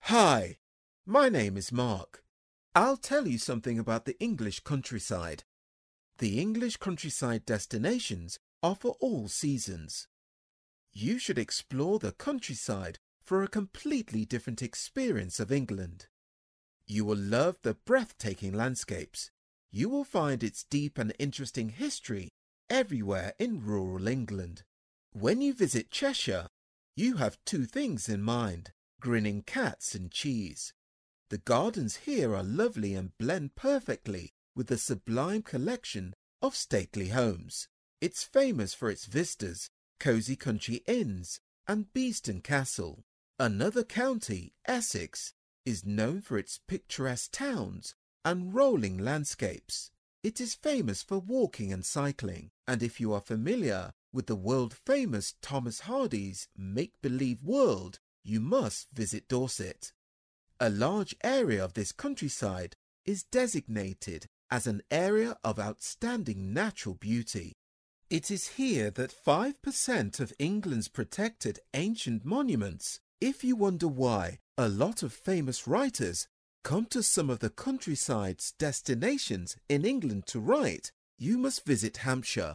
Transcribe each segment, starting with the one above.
Hi, my name is Mark. I'll tell you something about the English countryside. The English countryside destinations are for all seasons. You should explore the countryside for a completely different experience of England. You will love the breathtaking landscapes. You will find its deep and interesting history everywhere in rural England. When you visit Cheshire, you have two things in mind: grinning cats and cheese. The gardens here are lovely and blend perfectly with the sublime collection of stately homes. It's famous for its vistas, cosy country inns, and Beeston Castle. Another county, Essex, is known for its picturesque towns and rolling landscapes. It is famous for walking and cycling, and if you are familiar with the world-famous Thomas Hardy's make-believe world, you must visit Dorset. A large area of this countryside is designated as an area of outstanding natural beauty. It is here that 5% of England's protected ancient monuments. If you wonder why a lot of famous writers come to some of the countryside's destinations in England to write, you must visit Hampshire.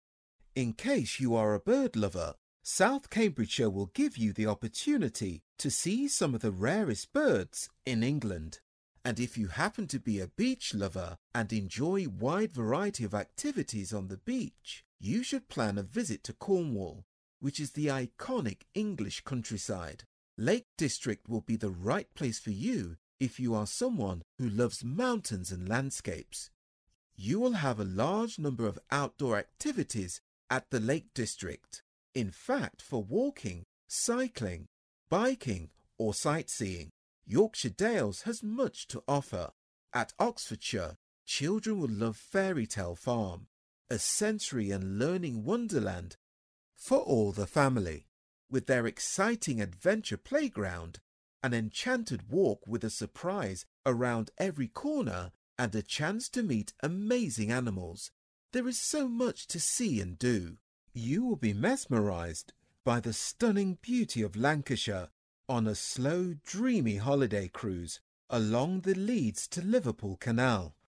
In case you are a bird lover, South Cambridgeshire will give you the opportunity to see some of the rarest birds in England. And if you happen to be a beach lover and enjoy wide variety of activities on the beach, you should plan a visit to Cornwall, which is the iconic English countryside. Lake District will be the right place for you if you are someone who loves mountains and landscapes. You will have a large number of outdoor activities at the Lake District. In fact, for walking, cycling, biking or sightseeing, Yorkshire Dales has much to offer. At Oxfordshire, children will love Fairy Tale Farm, a sensory and learning wonderland for all the family. With their exciting adventure playground, an enchanted walk with a surprise around every corner, and a chance to meet amazing animals, there is so much to see and do. You will be mesmerized by the stunning beauty of Lancashire on a slow, dreamy holiday cruise along the Leeds to Liverpool Canal.